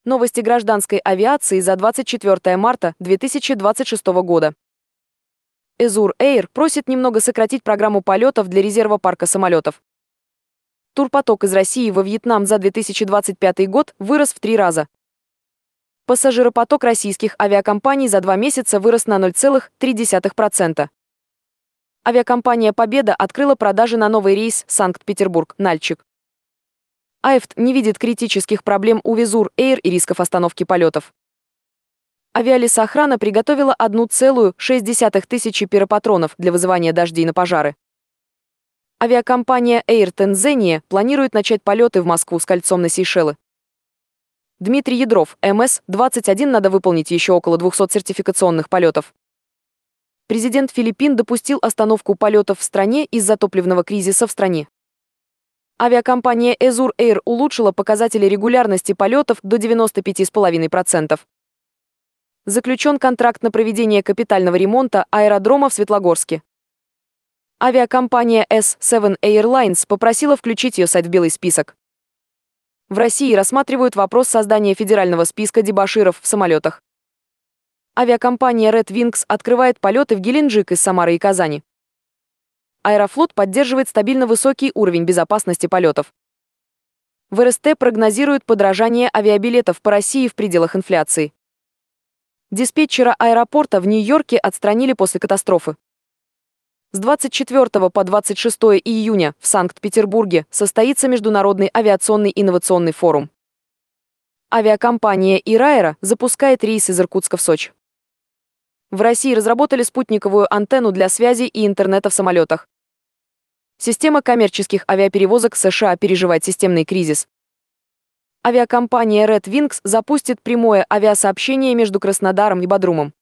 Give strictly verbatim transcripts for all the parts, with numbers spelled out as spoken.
Новости гражданской авиации за двадцать четвёртое марта две тысячи двадцать шестого года. Azur Air просит немного сократить программу полетов для резерва парка самолетов. Турпоток из России во Вьетнам за две тысячи двадцать пятый год вырос в три раза. Пассажиропоток российских авиакомпаний за два месяца вырос на ноль целых три десятых процента. Авиакомпания «Победа» открыла продажи на новый рейс Санкт-Петербург-Нальчик. АЭФТ не видит критических проблем у Azur Air и рисков остановки полетов. Авиалесохрана приготовила одну целую шесть десятых тысячи пиропатронов для вызывания дождей на пожары. Авиакомпания Air Tanzania планирует начать полеты в Москву с кольцом на Сейшелы. Дмитрий Ядров, эм эс двадцать один надо выполнить еще около двухсот сертификационных полетов. Президент Филиппин допустил остановку полетов в стране из-за топливного кризиса в стране. Авиакомпания Azur Air улучшила показатели регулярности полетов до девяноста пяти целых пяти десятых процента. Заключен контракт на проведение капитального ремонта аэродрома в Светлогорске. Авиакомпания эс семь Airlines попросила включить ее сайт в белый список. В России рассматривают вопрос создания федерального списка дебоширов в самолетах. Авиакомпания Red Wings открывает полеты в Геленджик из Самары и Казани. Аэрофлот поддерживает стабильно высокий уровень безопасности полетов. В эр эс тэ прогнозируют подорожание авиабилетов по России в пределах инфляции. Диспетчера аэропорта в Нью-Йорке отстранили после катастрофы. С двадцать четвёртого по двадцать шестое июня в Санкт-Петербурге состоится Международный авиационный инновационный форум. Авиакомпания Ираэро запускает рейс из Иркутска в Сочи. В России разработали спутниковую антенну для связи и интернета в самолетах. Система коммерческих авиаперевозок США переживает системный кризис. Авиакомпания Red Wings запустит прямое авиасообщение между Краснодаром и Бодрумом.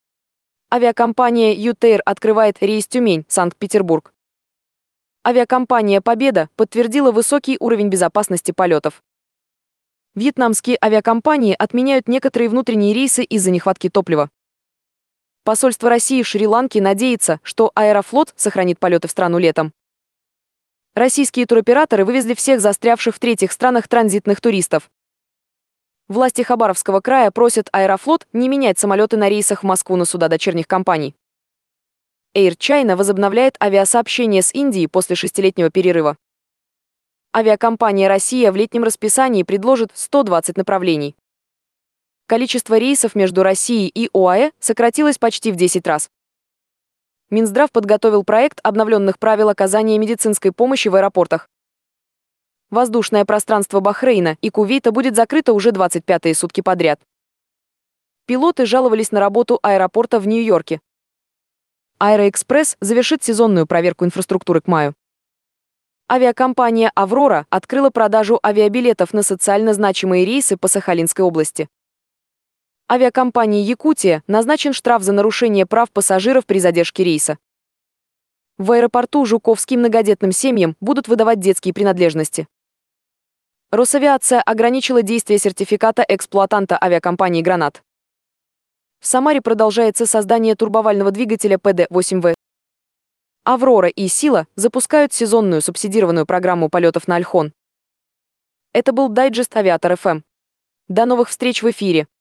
Авиакомпания ЮТэйр открывает рейс Тюмень-Санкт-Петербург. Авиакомпания «Победа» подтвердила высокий уровень безопасности полетов. Вьетнамские авиакомпании отменяют некоторые внутренние рейсы из-за нехватки топлива. Посольство России в Шри-Ланке надеется, что Аэрофлот сохранит полеты в страну летом. Российские туроператоры вывезли всех застрявших в третьих странах транзитных туристов. Власти Хабаровского края просят Аэрофлот не менять самолеты на рейсах в Москву на суда дочерних компаний. Air China возобновляет авиасообщение с Индией после шестилетнего перерыва. Авиакомпания «Россия» в летнем расписании предложит сто двадцать направлений. Количество рейсов между Россией и ОАЭ сократилось почти в десять раз. Минздрав подготовил проект обновленных правил оказания медицинской помощи в аэропортах. Воздушное пространство Бахрейна и Кувейта будет закрыто уже двадцать пятые сутки подряд. Пилоты жаловались на работу аэропорта в Нью-Йорке. Аэроэкспресс завершит сезонную проверку инфраструктуры к маю. Авиакомпания «Аврора» открыла продажу авиабилетов на социально значимые рейсы по Сахалинской области. Авиакомпании «Якутия» назначен штраф за нарушение прав пассажиров при задержке рейса. В аэропорту Жуковским многодетным семьям будут выдавать детские принадлежности. Росавиация ограничила действие сертификата эксплуатанта авиакомпании «Гранат». В Самаре продолжается создание турбовального двигателя пэ дэ восемь вэ. «Аврора» и «Сила» запускают сезонную субсидированную программу полетов на Ольхон. Это был дайджест Авиатор эф эм. До новых встреч в эфире!